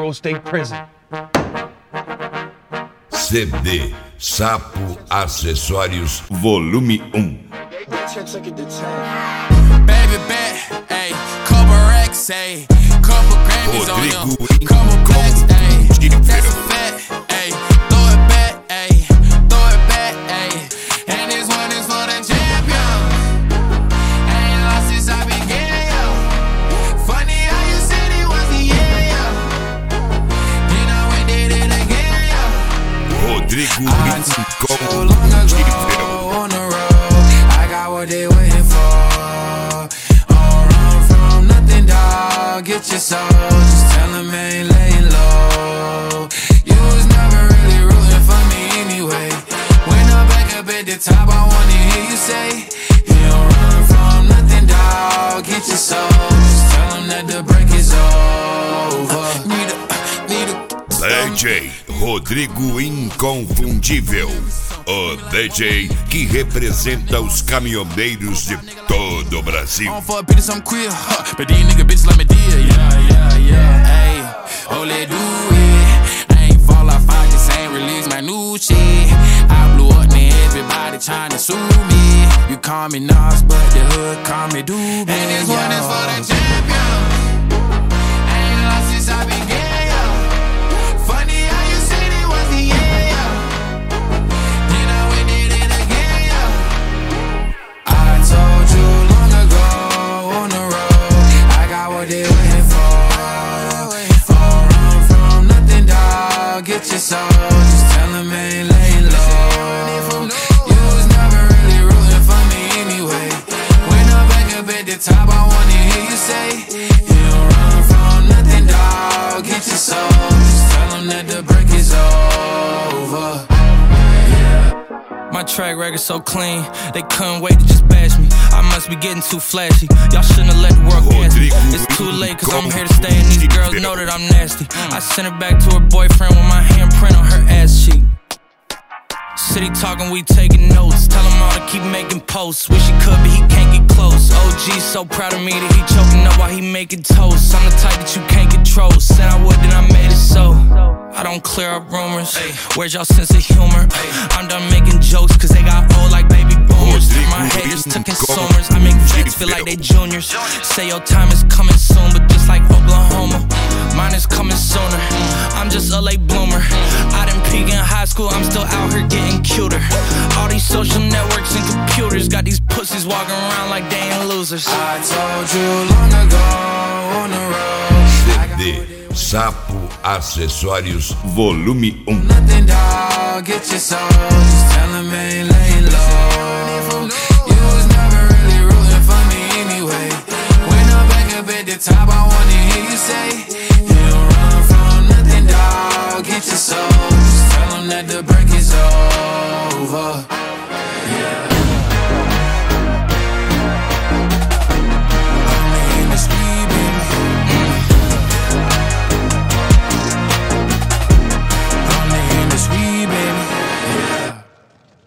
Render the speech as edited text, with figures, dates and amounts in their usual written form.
Federal State Prison. CD Sapo Acessórios Volume 1. Baby bet, ayy, couple racks, ayy, couple Grammys on them, couple blacks, ayy, that's a fact, ayy, throw it back, ayy, throw it back, ayy, and this one is for the champion. Ain't lost since I began, yo. Funny how you said it was the year, yo. Then I went did it again, yo. Rodrigo So long ago on the road, I got what they waiting for. Don't run from nothing, dog. Get your soul, just tell them ain't laying low. You was never really rooting for me anyway. When I'm back up at the top, I wanna hear you say, you don't run from nothing, dog. Get your soul, just tell them that the break is over. Need a DJ Rodrigo Inconfundível, o DJ que representa os caminhoneiros de todo o Brasil. On for a bit of some queer, but these nigga bitches like me deal, yeah. Hey, oh, let do it. I ain't fall off, I just ain't release my new shit. I blew up, man, everybody tryna sue me. You call me Nas, but the hood call me Doobie. And this one is for the champion. I ain't lost since I began, yo. Funny how you said it was the year, yo. Then I went did it again, yo. I told you long ago on the road, I got what they waiting for. Don't run from nothing, dog. Get your soul, just tell them ain't laying low. You was never really rooting for me anyway. When I'm back up at the top, I wanna hear you say, you don't run from nothing, dog. Get your soul, just tell them that the break is over. My track record so clean, they couldn't wait to just bash me. I must be getting too flashy. Y'all shouldn't have let the world gas me. It's too late, cause I'm here to stay, and these girls know that I'm nasty. I sent her back to her boyfriend with my handprint on her ass cheek. City talking, we taking notes. Tell him all to keep making posts. Wish he could, but he can't get close. OG so proud of me that he choking up while he making toast. I'm the type that you can't control. Said I would, then I made it so. I don't clear up rumors. Where's y'all sense of humor? I'm done making jokes cause they got old like baby boomers. My haters to consumers. I make vets feel like they juniors. Say your time is coming soon, but just like Oklahoma, mine is coming sooner. I'm just a late bloomer. I didn't peak in high school, I'm still out here getting cuter. All these social networks and computers got these pussies walking around like they ain't losers. I told you long ago on the road. CD Sapo Acessórios Volume 1. Nothing, dog. Get your soul, just tell them ain't laying low. You was never really rooting for me anyway. When I'm back up at the top, I wanna hear you say, you don't run from nothing, dog. Get your soul, just tell them that the